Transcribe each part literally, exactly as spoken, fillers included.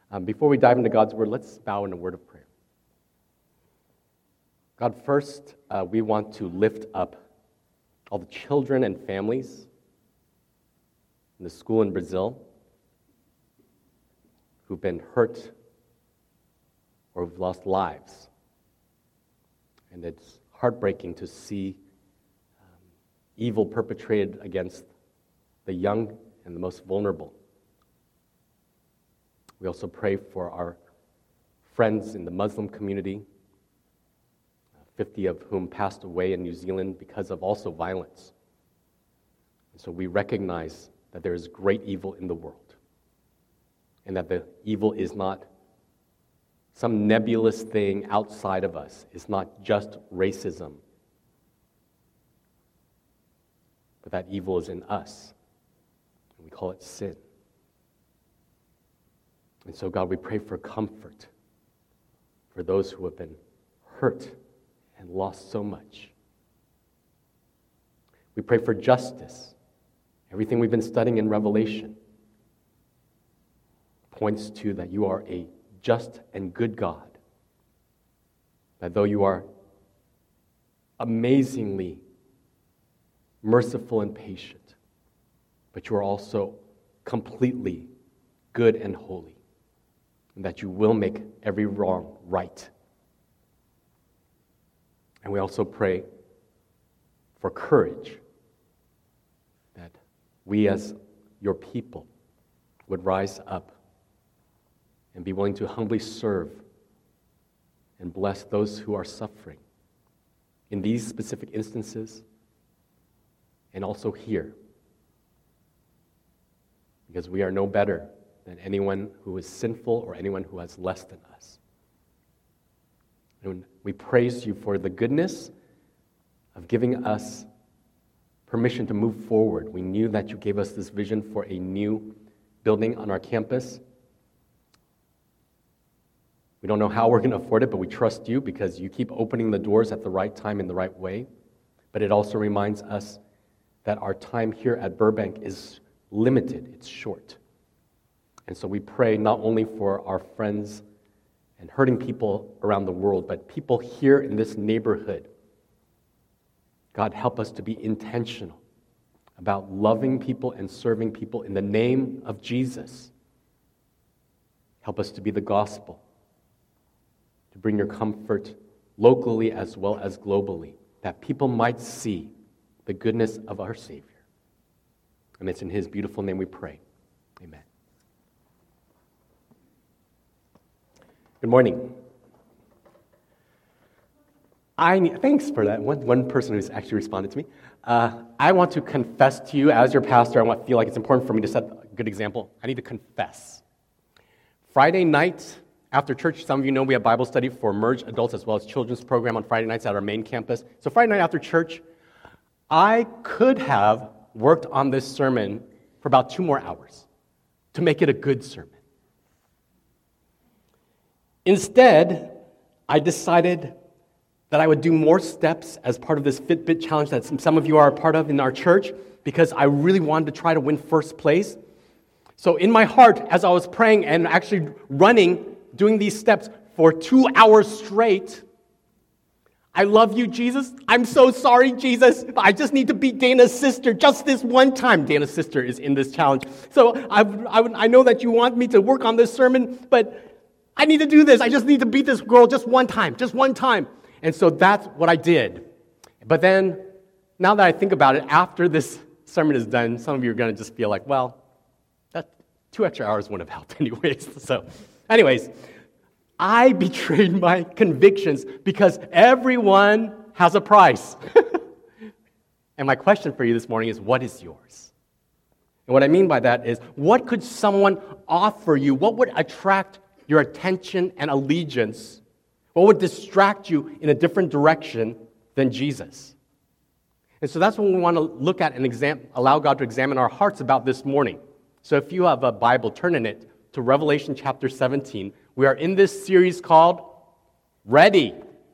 Um, before we dive into God's Word, let's bow in a word of prayer. God, first, uh, we want to lift up all the children and families in the school in Brazil who've been hurt or who've lost lives. And it's heartbreaking to see um, evil perpetrated against the young and the most vulnerable. We also pray for our friends in the Muslim community, fifty of whom passed away in New Zealand because of also violence. And so we recognize that there is great evil in the world, and that the evil is not some nebulous thing outside of us. It's not just racism, but that evil is in us, and we call it sin. And so, God, we pray for comfort for those who have been hurt and lost so much. We pray for justice. Everything we've been studying in Revelation points to that you are a just and good God. That though you are amazingly merciful and patient, but you are also completely good and holy, and that you will make every wrong right. And we also pray for courage, that we as your people would rise up and be willing to humbly serve and bless those who are suffering in these specific instances and also here, because we are no better than anyone who is sinful or anyone who has less than us. And we praise you for the goodness of giving us permission to move forward. We knew that you gave us this vision for a new building on our campus. We don't know how we're going to afford it, but we trust you because you keep opening the doors at the right time in the right way. But it also reminds us that our time here at Burbank is limited, it's short. And so we pray not only for our friends and hurting people around the world, but people here in this neighborhood. God, help us to be intentional about loving people and serving people in the name of Jesus. Help us to be the gospel, to bring your comfort locally as well as globally, that people might see the goodness of our Savior. And it's in His beautiful name we pray. Amen. Good morning. I need, thanks for that. One, one person who's actually responded to me. Uh, I want to confess to you, as your pastor, I want, feel like it's important for me to set a good example. I need to confess. Friday night after church, some of you know we have Bible study for Merge adults as well as children's program on Friday nights at our main campus. So Friday night after church, I could have worked on this sermon for about two more hours to make it a good sermon. Instead, I decided that I would do more steps as part of this Fitbit challenge that some of you are a part of in our church, because I really wanted to try to win first place. So in my heart, as I was praying and actually running, doing these steps for two hours straight, I love you, Jesus. I'm so sorry, Jesus. I just need to beat Dana's sister just this one time. Dana's sister is in this challenge. So I, I, I know that you want me to work on this sermon, but I need to do this. I just need to beat this girl just one time, just one time. And so that's what I did. But then, now that I think about it, after this sermon is done, some of you are going to just feel like, well, that two extra hours wouldn't have helped anyways. So, anyways, I betrayed my convictions because everyone has a price. And my question for you this morning is, what is yours? And what I mean by that is, what could someone offer you? What would attract your attention and allegiance? What would distract you in a different direction than Jesus? And so that's what we want to look at and exam- allow God to examine our hearts about this morning. So if you have a Bible, turn in it to Revelation chapter seventeen. We are in this series called Ready.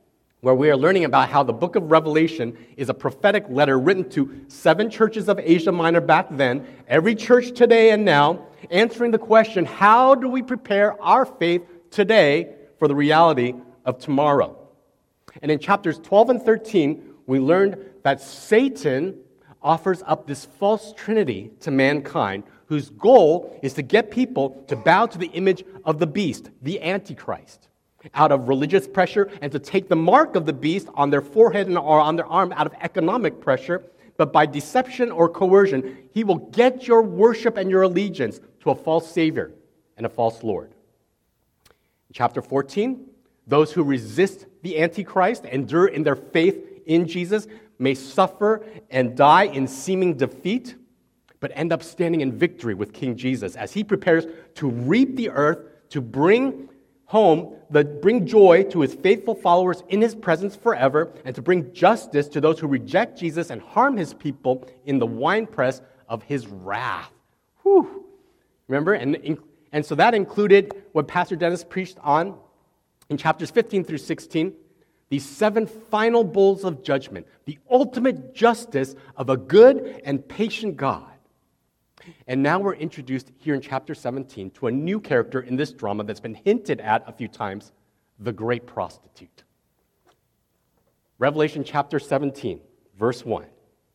where we are learning about how the book of Revelation is a prophetic letter written to seven churches of Asia Minor back then, every church today and now, answering the question, how do we prepare our faith today for the reality of tomorrow? And in chapters twelve and thirteen, we learned that Satan offers up this false trinity to mankind, whose goal is to get people to bow to the image of the beast, the Antichrist, out of religious pressure, and to take the mark of the beast on their forehead or on their arm out of economic pressure. But by deception or coercion, he will get your worship and your allegiance to a false Savior and a false Lord. In chapter fourteen, those who resist the Antichrist, endure in their faith in Jesus, may suffer and die in seeming defeat, but end up standing in victory with King Jesus as he prepares to reap the earth, to bring home, the, bring joy to his faithful followers in his presence forever, and to bring justice to those who reject Jesus and harm his people in the winepress of his wrath. Whew. Remember? And, and so that included what Pastor Dennis preached on in chapters fifteen through sixteen, these seven final bowls of judgment, the ultimate justice of a good and patient God. And now we're introduced here in chapter seventeen to a new character in this drama that's been hinted at a few times, the great prostitute. Revelation chapter seventeen, verse one.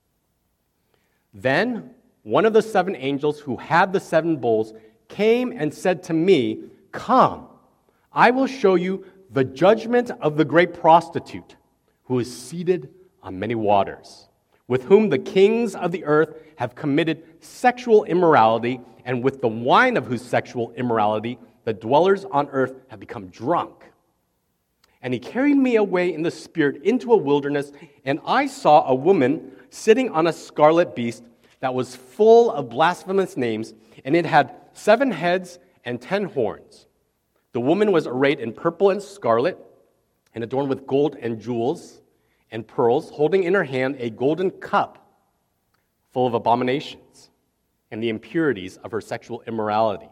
Then one of the seven angels who had the seven bowls came and said to me, "Come, I will show you the judgment of the great prostitute, who is seated on many waters, with whom the kings of the earth have committed sexual immorality, and with the wine of whose sexual immorality the dwellers on earth have become drunk." And he carried me away in the spirit into a wilderness, and I saw a woman sitting on a scarlet beast that was full of blasphemous names, and it had seven heads and ten horns. The woman was arrayed in purple and scarlet, and adorned with gold and jewels and pearls, holding in her hand a golden cup full of abominations and the impurities of her sexual immorality.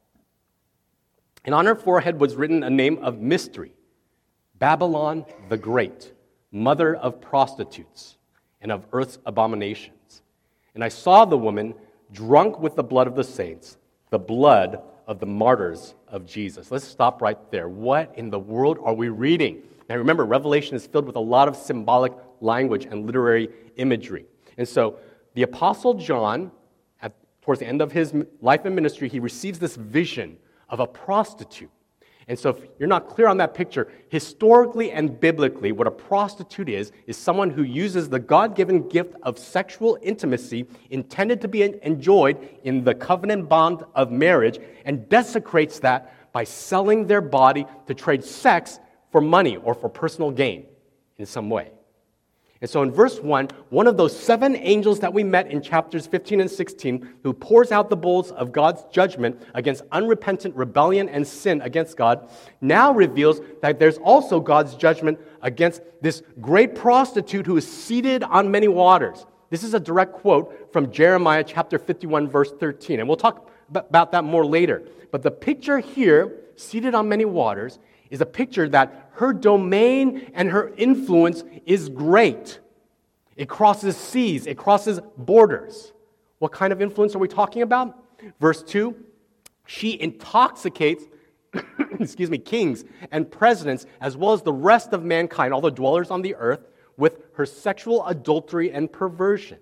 And on her forehead was written a name of mystery, Babylon the Great, mother of prostitutes and of earth's abominations. And I saw the woman drunk with the blood of the saints, the blood of the martyrs of Jesus. Let's stop right there. What in the world are we reading? Now remember, Revelation is filled with a lot of symbolic language and literary imagery. And so the Apostle John, at, towards the end of his life and ministry, he receives this vision of a prostitute. And so if you're not clear on that picture, historically and biblically, what a prostitute is, is someone who uses the God-given gift of sexual intimacy intended to be enjoyed in the covenant bond of marriage and desecrates that by selling their body to trade sex for money or for personal gain in some way. And so in verse one, one of those seven angels that we met in chapters fifteen and sixteen, who pours out the bowls of God's judgment against unrepentant rebellion and sin against God, now reveals that there's also God's judgment against this great prostitute who is seated on many waters. This is a direct quote from Jeremiah chapter fifty-one, verse thirteen, and we'll talk about that more later. But the picture here, seated on many waters, is a picture that her domain and her influence is great. It crosses seas, it crosses borders. What kind of influence are we talking about? Verse two, she intoxicates, excuse me, kings and presidents, as well as the rest of mankind, all the dwellers on the earth, with her sexual adultery and perversion.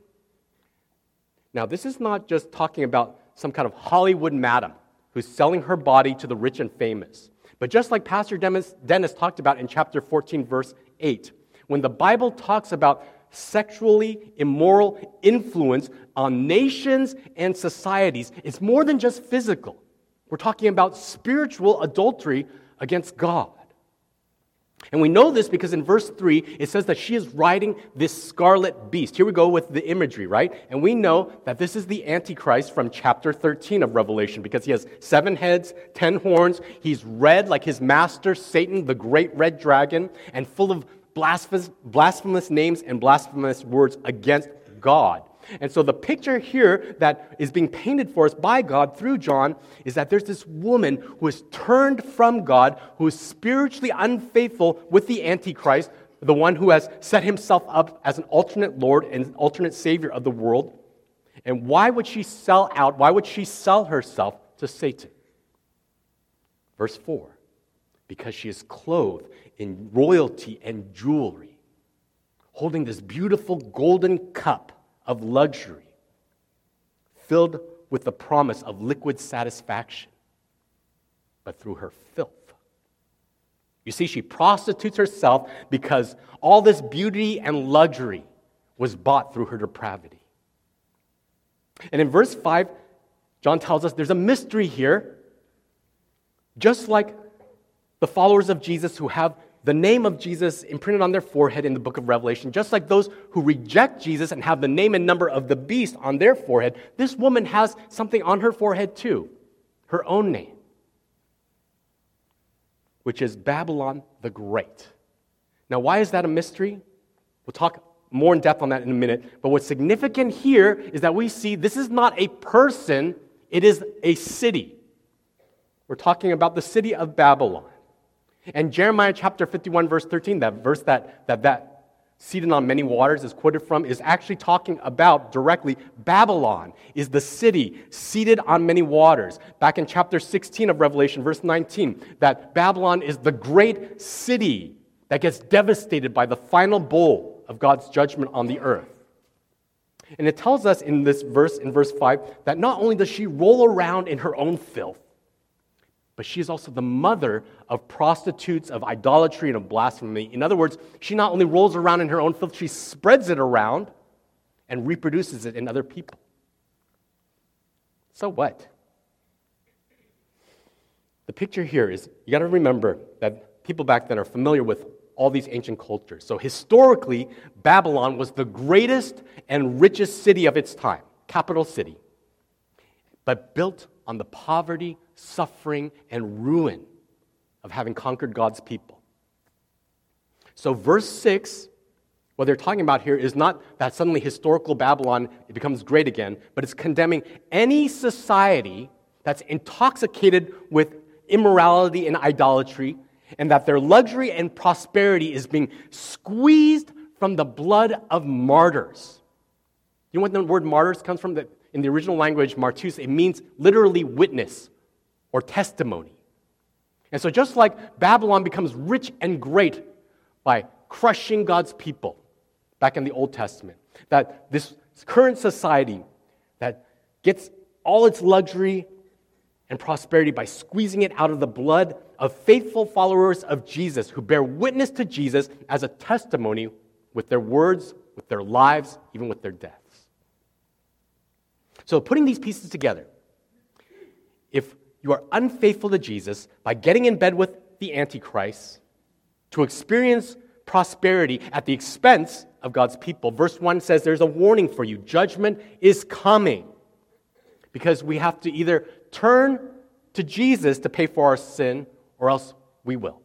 Now, this is not just talking about some kind of Hollywood madam who's selling her body to the rich and famous. But just like Pastor Dennis, Dennis talked about in chapter fourteen, verse eight, when the Bible talks about sexually immoral influence on nations and societies, it's more than just physical. We're talking about spiritual adultery against God. And we know this because in verse three, it says that she is riding this scarlet beast. Here we go with the imagery, right? And we know that this is the Antichrist from chapter thirteen of Revelation because he has seven heads, ten horns. He's red like his master, Satan, the great red dragon, and full of blasphemous, blasphemous names and blasphemous words against God. And so the picture here that is being painted for us by God through John is that there's this woman who is turned from God, who is spiritually unfaithful with the Antichrist, the one who has set himself up as an alternate Lord and alternate Savior of the world. And why would she sell out, why would she sell herself to Satan? Verse four, because she is clothed in royalty and jewelry, holding this beautiful golden cup of luxury, filled with the promise of liquid satisfaction, but through her filth. You see, she prostitutes herself because all this beauty and luxury was bought through her depravity. And in verse five, John tells us there's a mystery here. Just like the followers of Jesus who have the name of Jesus imprinted on their forehead in the book of Revelation, just like those who reject Jesus and have the name and number of the beast on their forehead, this woman has something on her forehead too, her own name, which is Babylon the Great. Now, why is that a mystery? We'll talk more in depth on that in a minute. But what's significant here is that we see this is not a person, it is a city. We're talking about the city of Babylon. And Jeremiah chapter fifty-one, verse thirteen, that verse that that, that seated on many waters is quoted from, is actually talking about directly Babylon is the city seated on many waters. Back in chapter sixteen of Revelation, verse nineteen, that Babylon is the great city that gets devastated by the final bowl of God's judgment on the earth. And it tells us in this verse, in verse five, that not only does she roll around in her own filth, but she is also the mother of prostitutes, of idolatry, and of blasphemy. In other words, she not only rolls around in her own filth, she spreads it around and reproduces it in other people. So what? The picture here is, you got to remember that people back then are familiar with all these ancient cultures. So historically, Babylon was the greatest and richest city of its time, capital city, but built on the poverty, suffering, and ruin of having conquered God's people. So verse six, what they're talking about here is not that suddenly historical Babylon it becomes great again, but it's condemning any society that's intoxicated with immorality and idolatry, and that their luxury and prosperity is being squeezed from the blood of martyrs. You know what the word martyrs comes from? The, in the original language, martus, it means literally witness or testimony. And so just like Babylon becomes rich and great by crushing God's people back in the Old Testament, that this current society that gets all its luxury and prosperity by squeezing it out of the blood of faithful followers of Jesus who bear witness to Jesus as a testimony with their words, with their lives, even with their deaths. So putting these pieces together, if you are unfaithful to Jesus by getting in bed with the Antichrist to experience prosperity at the expense of God's people, verse one says there's a warning for you. Judgment is coming because we have to either turn to Jesus to pay for our sin or else we will.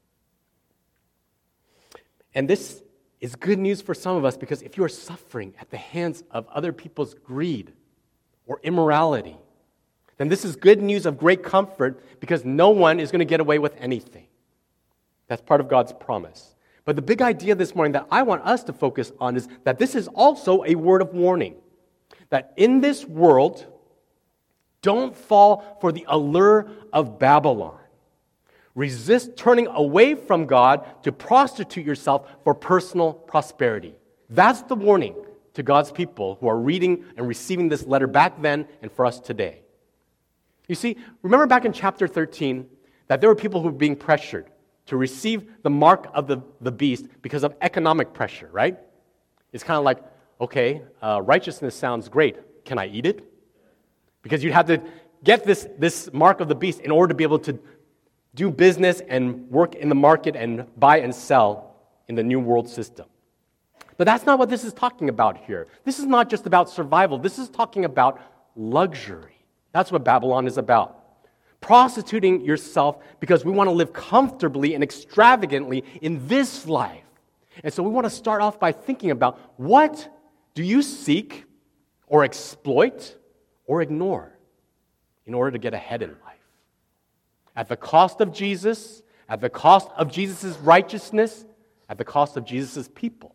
And this is good news for some of us because if you are suffering at the hands of other people's greed or immorality, then this is good news of great comfort because no one is going to get away with anything. That's part of God's promise. But the big idea this morning that I want us to focus on is that this is also a word of warning. That in this world, don't fall for the allure of Babylon. Resist turning away from God to prostitute yourself for personal prosperity. That's the warning to God's people who are reading and receiving this letter back then and for us today. You see, remember back in chapter thirteen that there were people who were being pressured to receive the mark of the, the beast because of economic pressure, right? It's kind of like, okay, uh, righteousness sounds great. Can I eat it? Because you'd have to get this, this mark of the beast in order to be able to do business and work in the market and buy and sell in the new world system. But that's not what this is talking about here. This is not just about survival. This is talking about luxury. That's what Babylon is about. Prostituting yourself because we want to live comfortably and extravagantly in this life. And so we want to start off by thinking about what do you seek or exploit or ignore in order to get ahead in life? At the cost of Jesus, at the cost of Jesus' righteousness, at the cost of Jesus' people.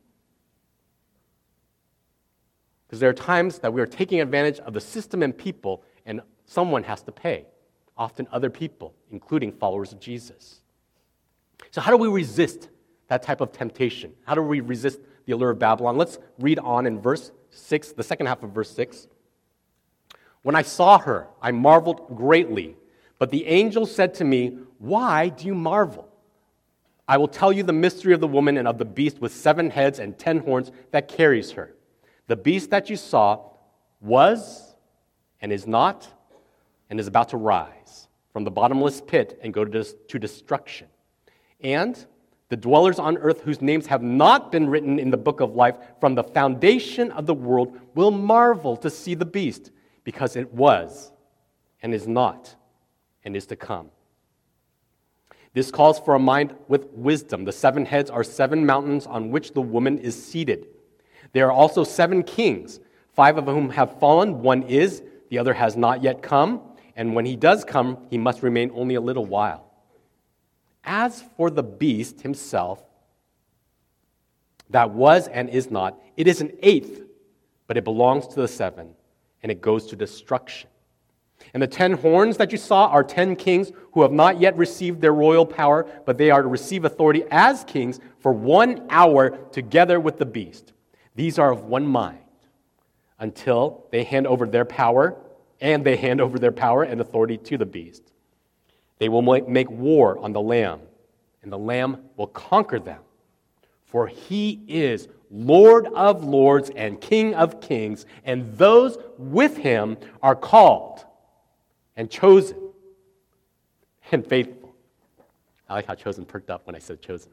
Because there are times that we are taking advantage of the system and people, and someone has to pay, often other people, including followers of Jesus. So how do we resist that type of temptation? How do we resist the allure of Babylon? Let's read on in verse six, the second half of verse six. When I saw her, I marveled greatly, but the angel said to me, why do you marvel? I will tell you the mystery of the woman and of the beast with seven heads and ten horns that carries her. The beast that you saw was and is not and is about to rise from the bottomless pit and go to, to destruction. And the dwellers on earth whose names have not been written in the book of life from the foundation of the world will marvel to see the beast, because it was and is not and is to come. This calls for a mind with wisdom. The seven heads are seven mountains on which the woman is seated. There are also seven kings, five of whom have fallen. One is, the other has not yet come, and when he does come, he must remain only a little while. As for the beast himself, that was and is not, it is an eighth, but it belongs to the seven, and it goes to destruction. And the ten horns that you saw are ten kings who have not yet received their royal power, but they are to receive authority as kings for one hour together with the beast. These are of one mind until they hand over their power, and they hand over their power and authority to the beast. They will make war on the Lamb, and the Lamb will conquer them. For he is Lord of lords and King of kings, and those with him are called and chosen and faithful. I like how chosen perked up when I said chosen.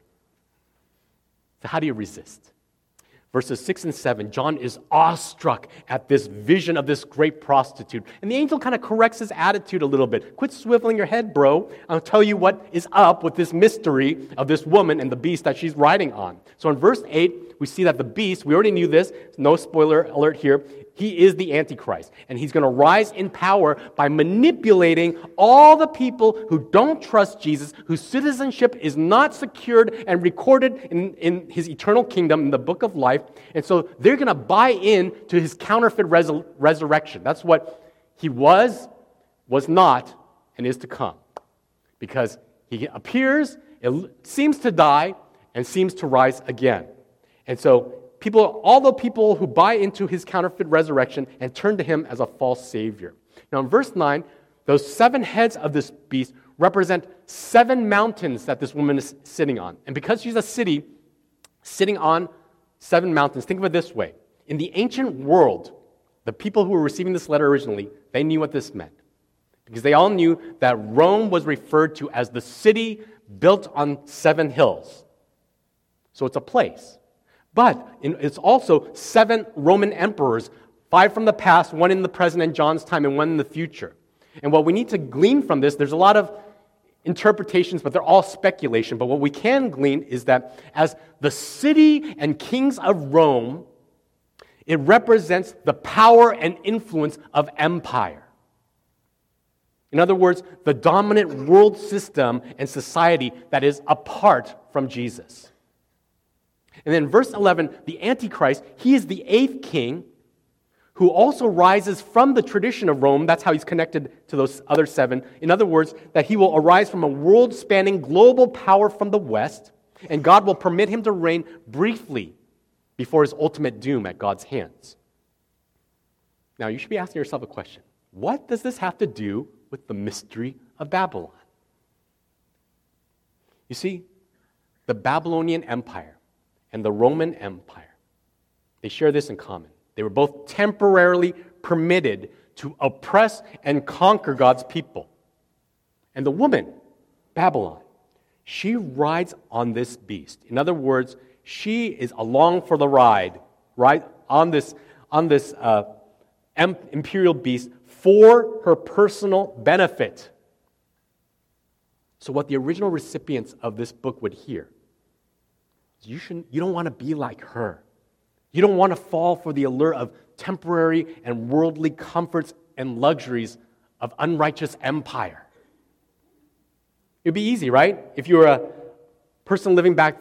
So how do you resist? Verses six and seven, John is awestruck at this vision of this great prostitute. And the angel kind of corrects his attitude a little bit. Quit swiveling your head, bro. I'll tell you what is up with this mystery of this woman and the beast that she's riding on. So in verse eight, we see that the beast, we already knew this, no spoiler alert here, he is the Antichrist. And he's going to rise in power by manipulating all the people who don't trust Jesus, whose citizenship is not secured and recorded in, in his eternal kingdom in the book of life. And so they're going to buy in to his counterfeit res- resurrection. That's what he was, was not, and is to come. Because he appears, it seems to die, and seems to rise again. And so people, all the people who buy into his counterfeit resurrection and turn to him as a false savior. Now in verse nine, those seven heads of this beast represent seven mountains that this woman is sitting on. And because she's a city sitting on seven mountains, think of it this way. In the ancient world, the people who were receiving this letter originally, they knew what this meant. Because they all knew that Rome was referred to as the city built on seven hills. So it's a place. But it's also seven Roman emperors, five from the past, one in the present in John's time, and one in the future. And what we need to glean from this, there's a lot of interpretations, but they're all speculation. But what we can glean is that as the city and kings of Rome, it represents the power and influence of empire. In other words, the dominant world system and society that is apart from Jesus. And then verse eleven, the Antichrist, he is the eighth king who also rises from the tradition of Rome. That's how he's connected to those other seven. In other words, that he will arise from a world-spanning global power from the west, and God will permit him to reign briefly before his ultimate doom at God's hands. Now, you should be asking yourself a question. What does this have to do with the mystery of Babylon? You see, the Babylonian Empire and the Roman Empire, they share this in common. They were both temporarily permitted to oppress and conquer God's people. And the woman, Babylon, she rides on this beast. In other words, she is along for the ride, right, on this, on this uh, imperial beast for her personal benefit. So what the original recipients of this book would hear, You, shouldn't, you don't want to be like her. You don't want to fall for the allure of temporary and worldly comforts and luxuries of unrighteous empire. It would be easy, right? If you were a person living back then,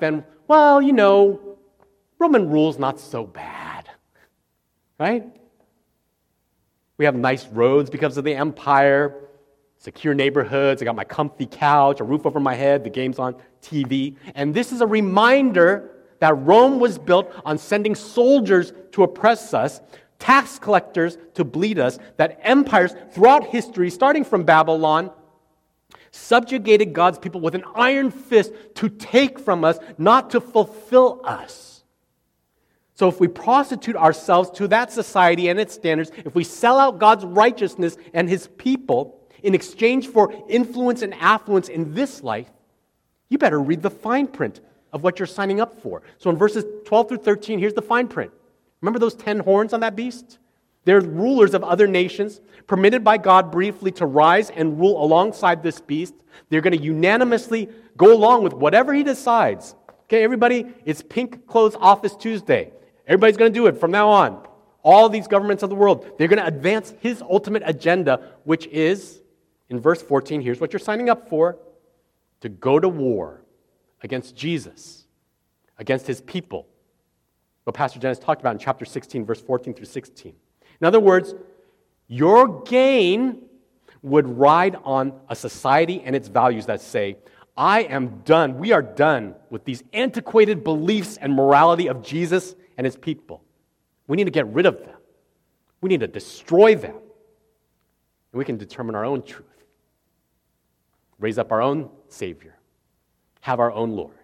well, you know, Roman rule's not so bad, right? We have nice roads because of the empire, secure neighborhoods, I got my comfy couch, a roof over my head, the game's on T V. And this is a reminder that Rome was built on sending soldiers to oppress us, tax collectors to bleed us, that empires throughout history, starting from Babylon, subjugated God's people with an iron fist to take from us, not to fulfill us. So if we prostitute ourselves to that society and its standards, if we sell out God's righteousness and His people in exchange for influence and affluence in this life, you better read the fine print of what you're signing up for. So in verses twelve through thirteen, here's the fine print. Remember those ten horns on that beast? They're rulers of other nations, permitted by God briefly to rise and rule alongside this beast. They're going to unanimously go along with whatever he decides. Okay, everybody, it's Pink Clothes Office Tuesday. Everybody's going to do it from now on. All these governments of the world, they're going to advance his ultimate agenda, which is, in verse fourteen, here's what you're signing up for, to go to war against Jesus, against his people. What Pastor Dennis talked about in chapter sixteen, verse fourteen through sixteen. In other words, your gain would ride on a society and its values that say, I am done, we are done with these antiquated beliefs and morality of Jesus and his people. We need to get rid of them. We need to destroy them. And we can determine our own truth. Raise up our own Savior. Have our own Lord.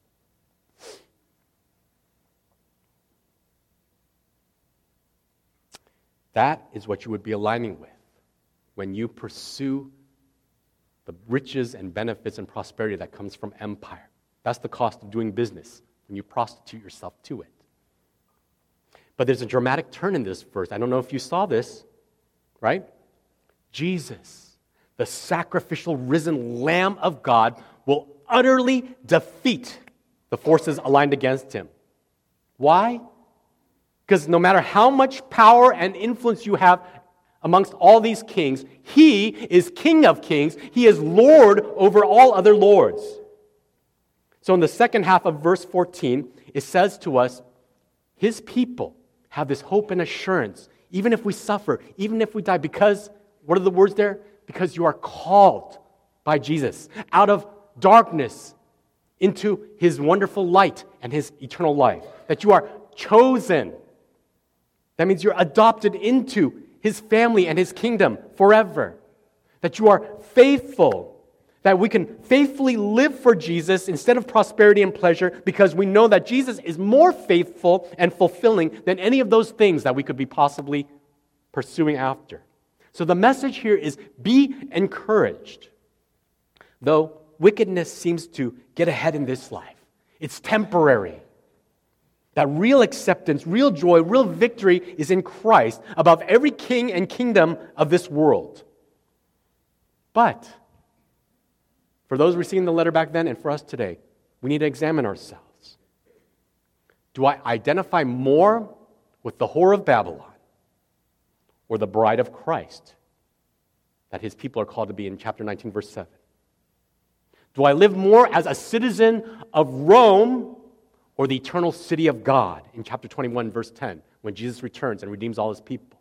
That is what you would be aligning with when you pursue the riches and benefits and prosperity that comes from empire. That's the cost of doing business when you prostitute yourself to it. But there's a dramatic turn in this verse. I don't know if you saw this, right? Jesus, the sacrificial risen Lamb of God, will utterly defeat the forces aligned against him. Why? Because no matter how much power and influence you have amongst all these kings, he is King of kings. He is Lord over all other lords. So in the second half of verse fourteen, it says to us, his people have this hope and assurance, even if we suffer, even if we die, because, what are the words there? Because you are called by Jesus out of darkness into his wonderful light and his eternal life. That you are chosen. That means you're adopted into his family and his kingdom forever. That you are faithful. That we can faithfully live for Jesus instead of prosperity and pleasure because we know that Jesus is more faithful and fulfilling than any of those things that we could be possibly pursuing after. So the message here is be encouraged. Though wickedness seems to get ahead in this life, it's temporary. That real acceptance, real joy, real victory is in Christ above every king and kingdom of this world. But for those receiving the letter back then and for us today, we need to examine ourselves. Do I identify more with the whore of Babylon or the bride of Christ that his people are called to be in chapter nineteen, verse seven? Do I live more as a citizen of Rome or the eternal city of God in chapter twenty-one, verse ten, when Jesus returns and redeems all his people?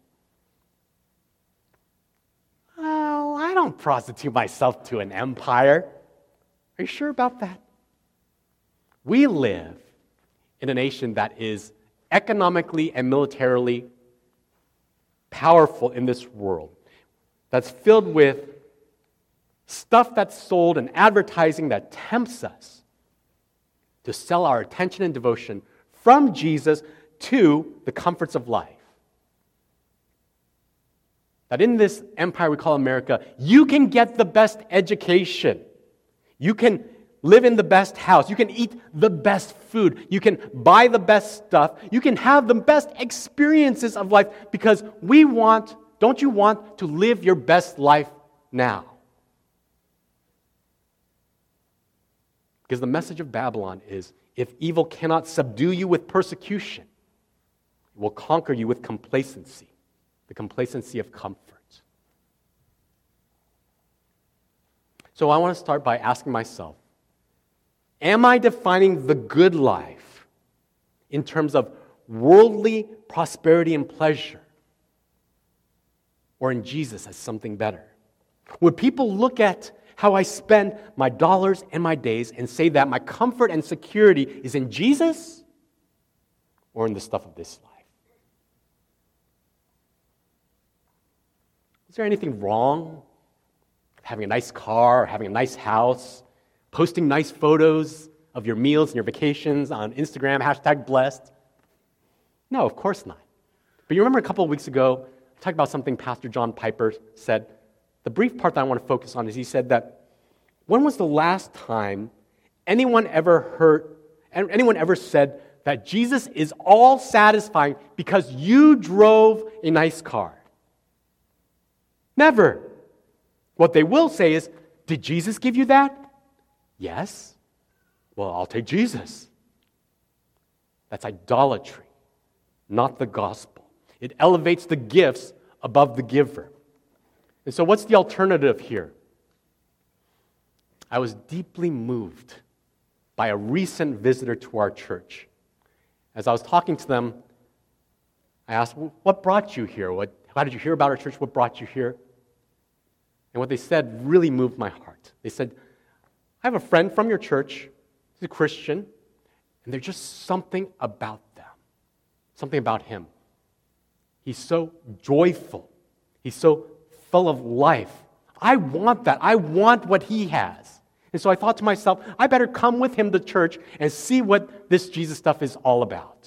Well, I don't prostitute myself to an empire. Are you sure about that? We live in a nation that is economically and militarily powerful in this world, that's filled with stuff that's sold and advertising that tempts us to sell our attention and devotion from Jesus to the comforts of life. That in this empire we call America, you can get the best education. You can live in the best house. You can eat the best food. You can buy the best stuff. You can have the best experiences of life because we want, don't you want to live your best life now? Because the message of Babylon is, if evil cannot subdue you with persecution, it will conquer you with complacency, the complacency of comfort. So I want to start by asking myself, Am I defining the good life in terms of worldly prosperity and pleasure, or in Jesus as something better? Would people look at how I spend my dollars and my days and say that my comfort and security is in Jesus or in the stuff of this life? Is there anything wrong with having a nice car or having a nice house, posting nice photos of your meals and your vacations on Instagram, hashtag blessed? No, of course not. But you remember a couple of weeks ago, I talked about something Pastor John Piper said. The brief part that I want to focus on is he said that, when was the last time anyone ever heard, anyone ever said that Jesus is all satisfying because you drove a nice car? Never. What they will say is, did Jesus give you that? Yes. Well, I'll take Jesus. That's idolatry, not the gospel. It elevates the gifts above the giver. And so what's the alternative here? I was deeply moved by a recent visitor to our church. As I was talking to them, I asked, well, what brought you here? What, how did you hear about our church? What brought you here? And what they said really moved my heart. They said, I have a friend from your church. He's a Christian. And there's just something about them, something about him. He's so joyful. He's so full of life. I want that. I want what he has. And so I thought to myself, I better come with him to church and see what this Jesus stuff is all about.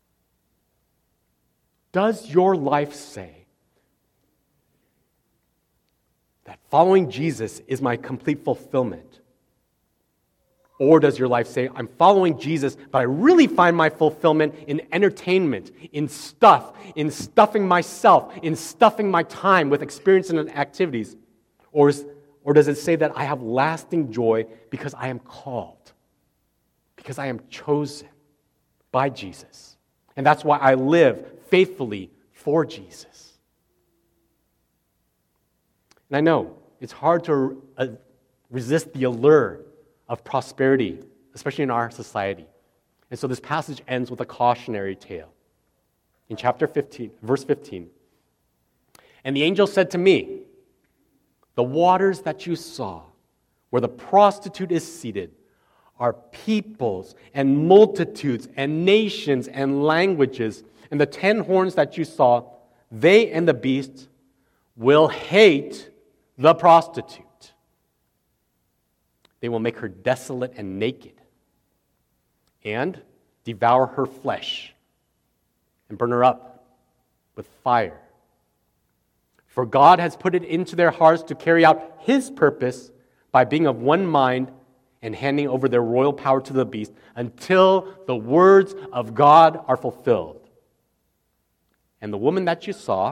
Does your life say that following Jesus is my complete fulfillment? Or does your life say, I'm following Jesus, but I really find my fulfillment in entertainment, in stuff, in stuffing myself, in stuffing my time with experiences and activities? Or, is, or does it say that I have lasting joy because I am called, because I am chosen by Jesus? And that's why I live faithfully for Jesus. And I know it's hard to uh, resist the allure of prosperity, especially in our society. And so this passage ends with a cautionary tale. In chapter fifteen, verse fifteen, and the angel said to me, the waters that you saw, where the prostitute is seated, are peoples and multitudes and nations and languages. And the ten horns that you saw, they and the beast will hate the prostitute. They will make her desolate and naked, and devour her flesh, and burn her up with fire. For God has put it into their hearts to carry out His purpose by being of one mind and handing over their royal power to the beast until the words of God are fulfilled. And the woman that you saw,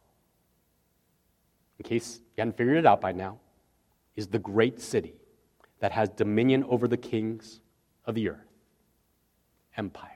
in case you hadn't figured it out by now, is the great city that has dominion over the kings of the earth. Empire.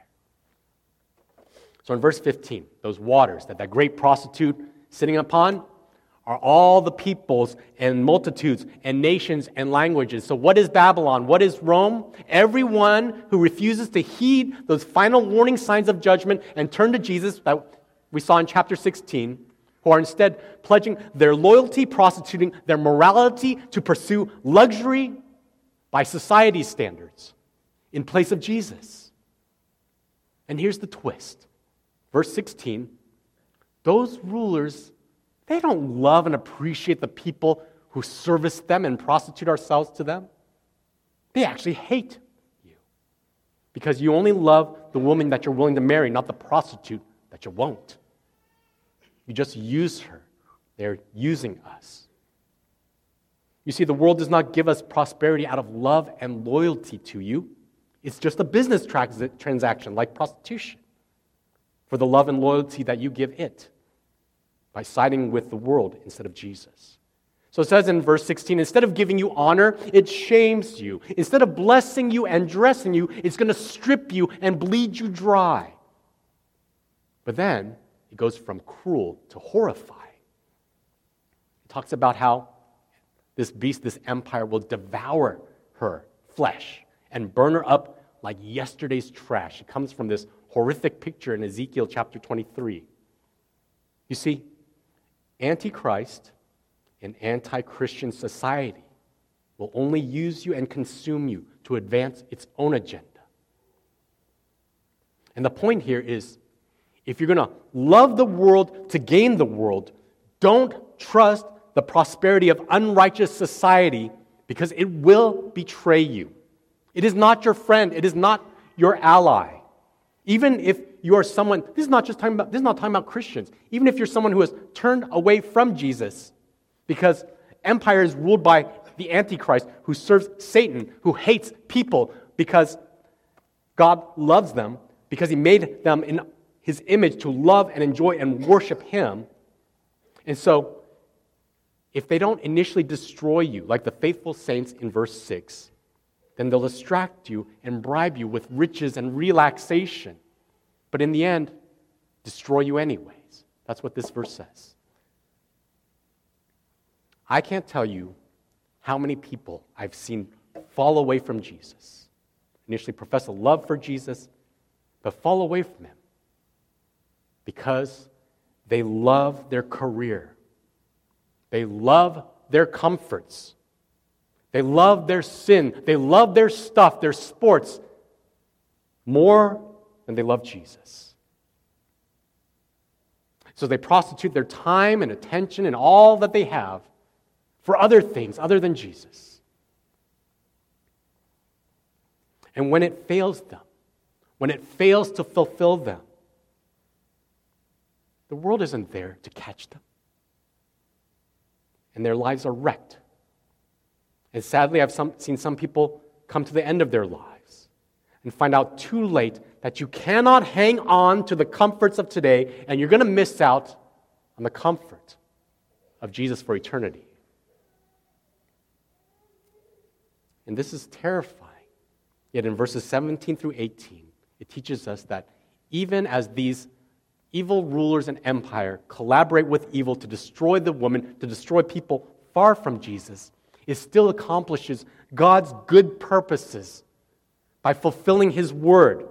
So in verse fifteen, those waters that that great prostitute sitting upon are all the peoples and multitudes and nations and languages. So what is Babylon? What is Rome? Everyone who refuses to heed those final warning signs of judgment and turn to Jesus that we saw in chapter sixteen, who are instead pledging their loyalty, prostituting their morality to pursue luxury by society's standards in place of Jesus. And here's the twist. Verse sixteen, those rulers, they don't love and appreciate the people who service them and prostitute ourselves to them. They actually hate you because you only love the woman that you're willing to marry, not the prostitute that you won't. You just use her. They're using us. You see, the world does not give us prosperity out of love and loyalty to you. It's just a business transaction like prostitution for the love and loyalty that you give it by siding with the world instead of Jesus. So it says in verse sixteen, instead of giving you honor, it shames you. Instead of blessing you and dressing you, it's going to strip you and bleed you dry. But then it goes from cruel to horrifying. It talks about how this beast, this empire, will devour her flesh and burn her up like yesterday's trash. It comes from this horrific picture in Ezekiel chapter twenty-three. You see, Antichrist and anti-Christian society will only use you and consume you to advance its own agenda. And the point here is, if you're going to love the world to gain the world, don't trust the prosperity of unrighteous society because it will betray you. It is not your friend. It is not your ally. Even if you are someone, this is not just talking about, this is not talking about Christians. Even if you're someone who has turned away from Jesus because empire is ruled by the Antichrist who serves Satan, who hates people because God loves them, because he made them in his image to love and enjoy and worship him. And so, if they don't initially destroy you, like the faithful saints in verse six, then they'll distract you and bribe you with riches and relaxation. But in the end, destroy you anyways. That's what this verse says. I can't tell you how many people I've seen fall away from Jesus. Initially profess a love for Jesus, but fall away from him because they love their career. They love their comforts. They love their sin. They love their stuff, their sports, more than they love Jesus. So they prostitute their time and attention and all that they have for other things other than Jesus. And when it fails them, when it fails to fulfill them, the world isn't there to catch them. And their lives are wrecked. And sadly, I've some, seen some people come to the end of their lives and find out too late that you cannot hang on to the comforts of today and you're going to miss out on the comfort of Jesus for eternity. And this is terrifying. Yet in verses seventeen through eighteen, it teaches us that even as these evil rulers and empire collaborate with evil to destroy the woman, to destroy people far from Jesus, it still accomplishes God's good purposes by fulfilling his word.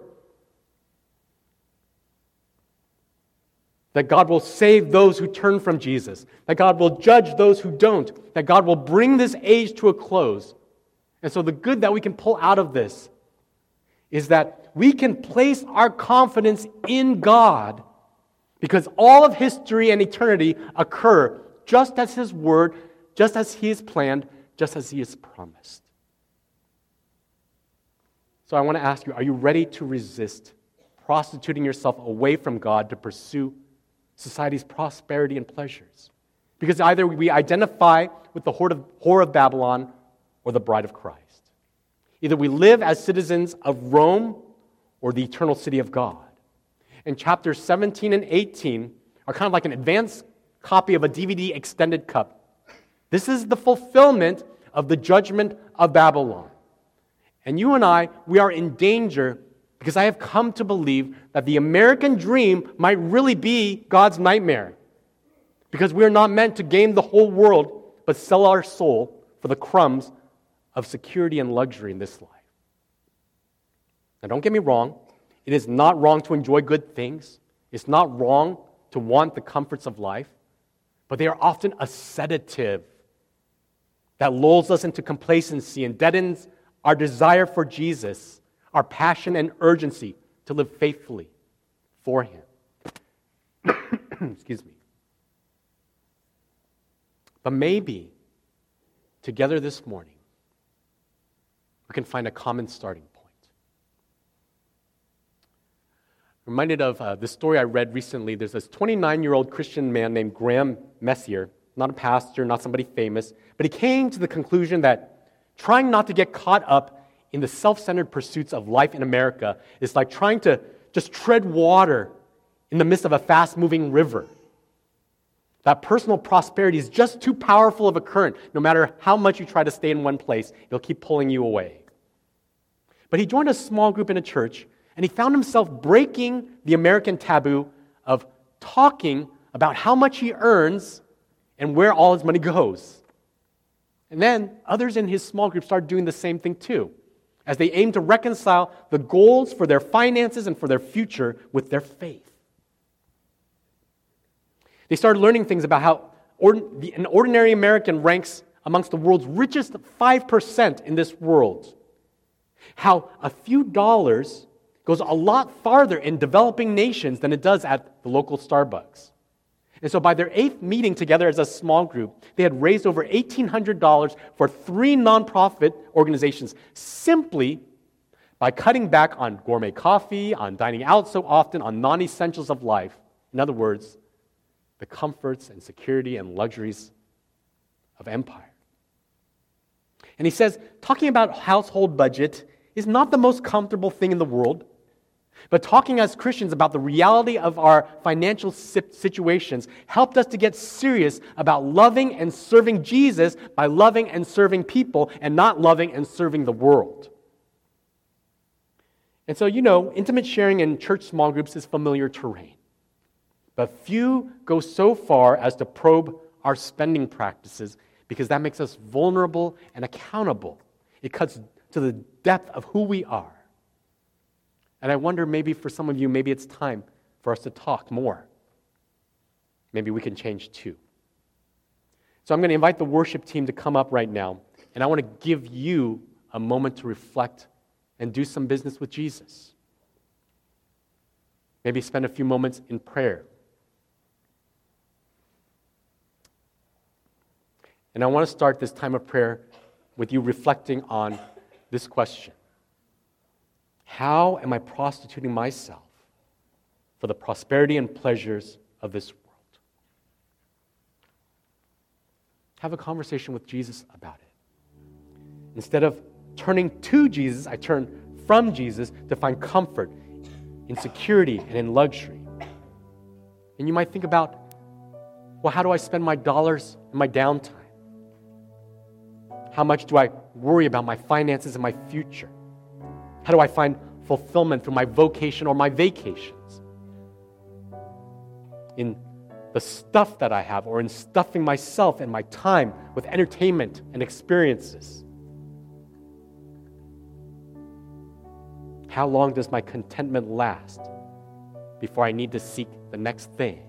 That God will save those who turn from Jesus. That God will judge those who don't. That God will bring this age to a close. And so the good that we can pull out of this is that we can place our confidence in God because all of history and eternity occur just as his word, just as he has planned, just as he has promised. So I want to ask you, are you ready to resist prostituting yourself away from God to pursue society's prosperity and pleasures? Because either we identify with the whore of Babylon or the bride of Christ. Either we live as citizens of Rome or the eternal city of God. And chapters seventeen and eighteen are kind of like an advanced copy of a D V D extended cut. This is the fulfillment of the judgment of Babylon. And you and I, we are in danger because I have come to believe that the American dream might really be God's nightmare. Because we are not meant to gain the whole world, but sell our soul for the crumbs of security and luxury in this life. Now don't get me wrong, it is not wrong to enjoy good things. It's not wrong to want the comforts of life, but they are often a sedative that lulls us into complacency and deadens our desire for Jesus, our passion and urgency to live faithfully for him. Excuse me. But maybe, together this morning, we can find a common starting point. I'm reminded of uh, this story I read recently. There's this twenty-nine-year-old Christian man named Graham Messier, not a pastor, not somebody famous, but he came to the conclusion that trying not to get caught up in the self-centered pursuits of life in America is like trying to just tread water in the midst of a fast-moving river. That personal prosperity is just too powerful of a current. No matter how much you try to stay in one place, it'll keep pulling you away. But he joined a small group in a church, and he found himself breaking the American taboo of talking about how much he earns and where all his money goes. And then others in his small group started doing the same thing too. as they aim to reconcile the goals for their finances and for their future with their faith. They started learning things about how ord- an ordinary American ranks amongst the world's richest five percent in this world. How a few dollars goes a lot farther in developing nations than it does at the local Starbucks. And so by their eighth meeting together as a small group, they had raised over eighteen hundred dollars for three nonprofit organizations simply by cutting back on gourmet coffee, on dining out so often, on non-essentials of life. In other words, the comforts and security and luxuries of empire. And he says, talking about household budget is not the most comfortable thing in the world, but talking as Christians about the reality of our financial situations helped us to get serious about loving and serving Jesus by loving and serving people and not loving and serving the world. And so, you know, intimate sharing in church small groups is familiar terrain. But few go so far as to probe our spending practices because that makes us vulnerable and accountable. It cuts to the depth of who we are. And I wonder, maybe for some of you, maybe it's time for us to talk more. Maybe we can change too. So I'm going to invite the worship team to come up right now, and I want to give you a moment to reflect and do some business with Jesus. Maybe spend a few moments in prayer. And I want to start this time of prayer with you reflecting on this question. How am I prostituting myself for the prosperity and pleasures of this world? Have a conversation with Jesus about it. Instead of turning to Jesus, I turn from Jesus to find comfort in security and in luxury. And you might think about, well, how do I spend my dollars in my downtime? How much do I worry about my finances and my future? How do I find fulfillment through my vocation or my vacations? In the stuff that I have, or in stuffing myself and my time with entertainment and experiences? How long does my contentment last before I need to seek the next thing?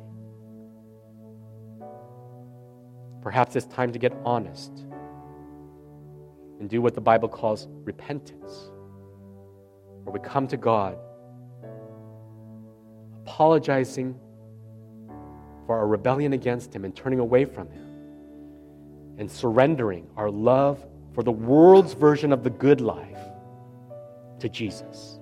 Perhaps it's time to get honest and do what the Bible calls repentance, where we come to God apologizing for our rebellion against Him and turning away from Him, and surrendering our love for the world's version of the good life to Jesus.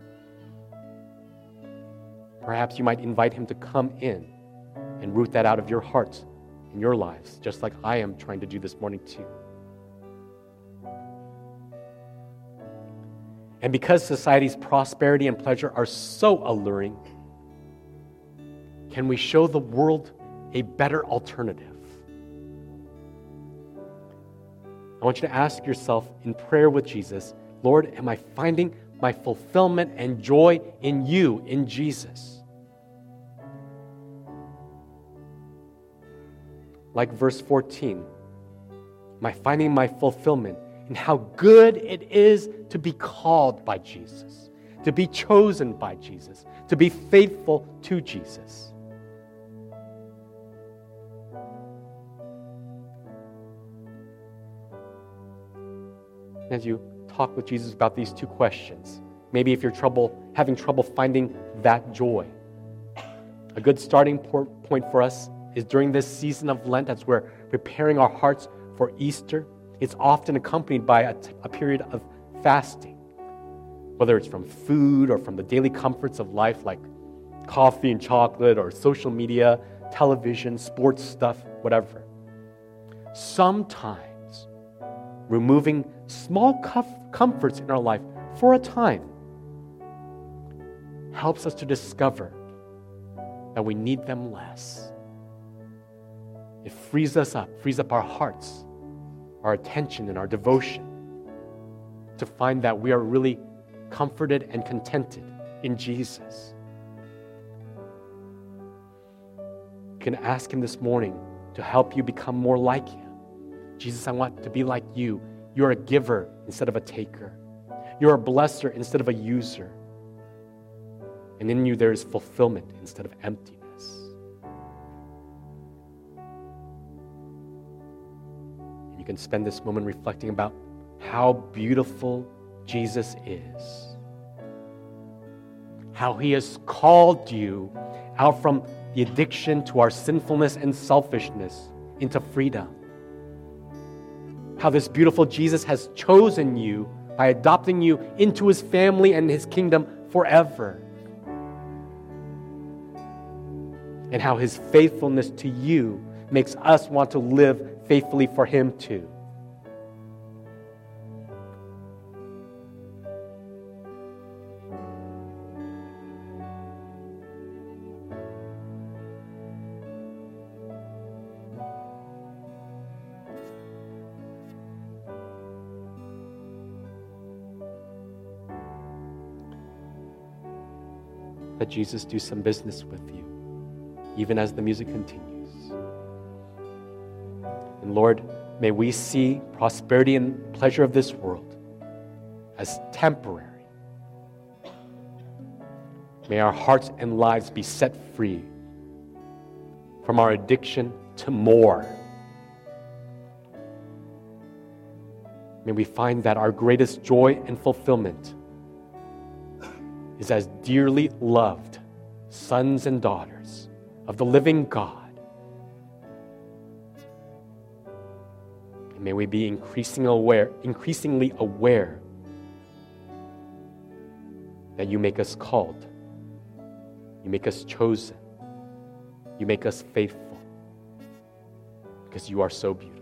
Perhaps you might invite Him to come in and root that out of your hearts and your lives, just like I am trying to do this morning too. And because society's prosperity and pleasure are so alluring, can we show the world a better alternative? I want you to ask yourself in prayer with Jesus, Lord, am I finding my fulfillment and joy in you, in Jesus? Like verse fourteen, am I finding my fulfillment and how good it is to be called by Jesus, to be chosen by Jesus, to be faithful to Jesus? As you talk with Jesus about these two questions, maybe if you're trouble having trouble finding that joy, a good starting point for us is during this season of Lent, as we're preparing our hearts for Easter. It's often accompanied by a, t- a period of fasting, whether it's from food or from the daily comforts of life like coffee and chocolate or social media, television, sports stuff, whatever. Sometimes removing small comf- comforts in our life for a time helps us to discover that we need them less. It frees us up, frees up our hearts, our attention and our devotion to find that we are really comforted and contented in Jesus. You can ask Him this morning to help you become more like Him. Jesus, I want to be like you. You're a giver instead of a taker. You're a blesser instead of a user. And in you there is fulfillment instead of emptiness. And you can spend this moment reflecting about how beautiful Jesus is. How he has called you out from the addiction to our sinfulness and selfishness into freedom. How this beautiful Jesus has chosen you by adopting you into his family and his kingdom forever. And how his faithfulness to you makes us want to live faithfully for him too. Let Jesus do some business with you, even as the music continues. And Lord, may we see prosperity and pleasure of this world as temporary. May our hearts and lives be set free from our addiction to more. May we find that our greatest joy and fulfillment is as dearly loved sons and daughters of the living God. And may we be increasingly aware, increasingly aware that you make us called, you make us chosen, you make us faithful, because you are so beautiful.